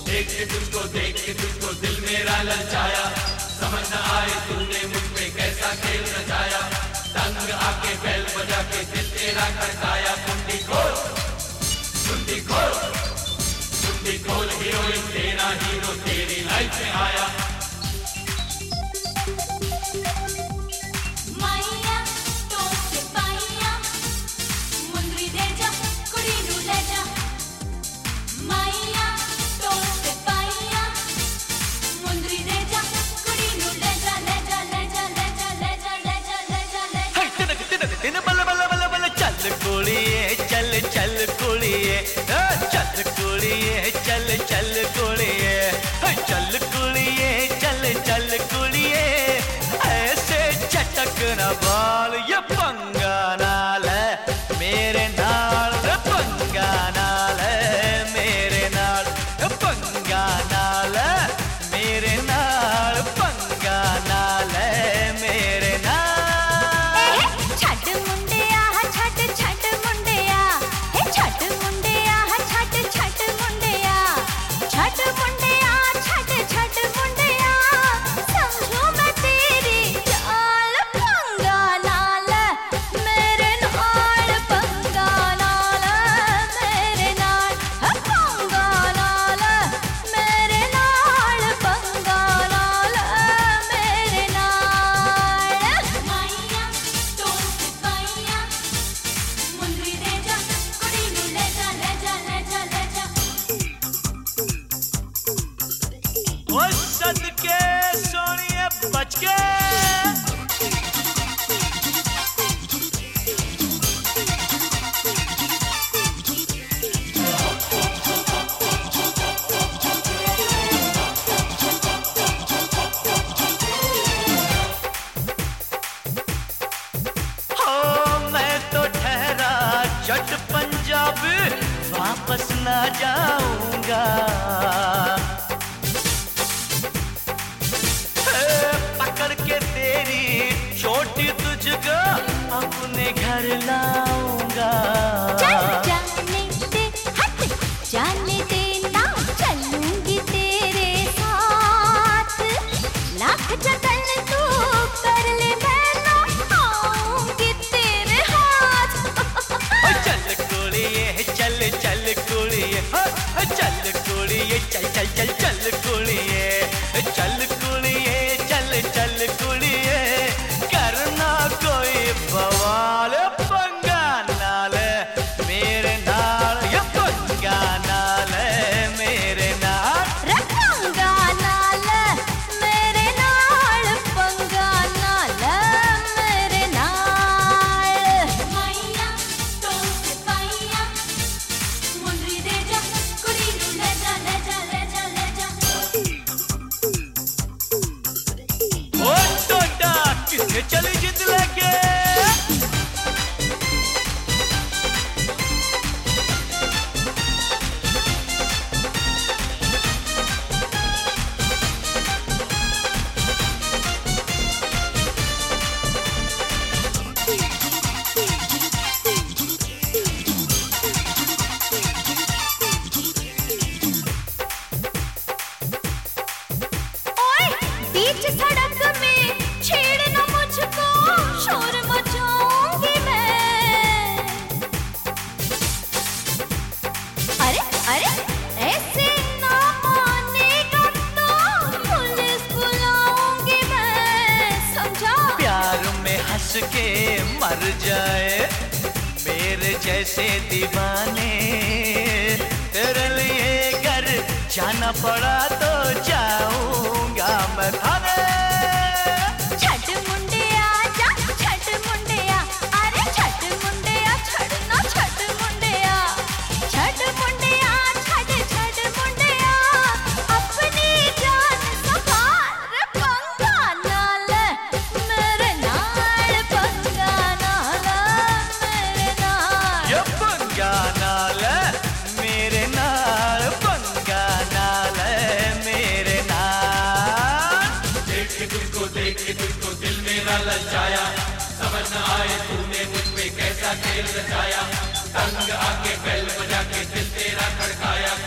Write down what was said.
देख के तुझको दिल मेरा ललचाया, समझ न आए तूने मुझ पे कैसा खेल रचाया। तंग आके बैल बजा के दिल तेरा खड़काया। कुंडी खोल हीरोइन तेरा हीरो तेरी लाइफ में आया। चल कुड़िए, चल कुड़िए, चल चल कुड़िए, चल कुड़िए, चल कुड़िए, ऐसे चटक न बाल ये पंगा नाल है मेरे नाल, पंगा नाल है मेरे नाल, पंगा नाल है मेरे नाल, पंगा नाल है मेरे नाल। सदके सोनिए बच के मैं तो ठहरा जट पंजाब वापस ना जाऊंगा। पकड़ के तेरी छोटी तुझको अपने घर लाऊंगा। जाने दे ना चलूंगी तेरे साथ, लाख जतन तू कर ले मैं ना आऊंगी तेरे हाथ। चल कुड़िए, चल चल कुड़िए, चल कुड़िए, चल चल चल चल कुड़िए, चल कुड़िए, चल चल कुड़िए, करना कोई बवाल पंगा नाल मेरे नाल, ये पंगा नाल मेरे नाल, पंगा नाल मेरे नाल, पंगा नाल मेरे नाल। माइया तो पाइया मुंडरी दे जा कुड़ी नू ले जा ले जा ले जा ले जा। ओ टोटा किसने चली जिद लगे। बीच सड़क में छेड़ना मुझको, शोर मचाऊंगी मैं। अरे अरे ऐसे ना मानेगा तो पुलिस बुलाऊंगी मैं, समझा। प्यार में हंस के मर जाए मेरे जैसे दीवाने, तेरे लिए घर जाना पड़ा तो जाऊंगा मैं थाने। छठ मुंडिया जा छठ मुंडिया, अरे छठ मुंडिया छड़ना छठ मुंडिया, छठ मुंडिया छठ मुंडिया, अपनी जान संभाल पंगा नाल मेरे नाल, पंगा नाल मेरे नाल, ये पंगा नाल मेरे नाल, पंगा नाल मेरे नाल। देख के तुझको दिल मेरा ललचाया, समझ न आए तूने मुझ पे कैसा खेल रचाया। तंग आके बैल बजा के दिल तेरा खड़काया।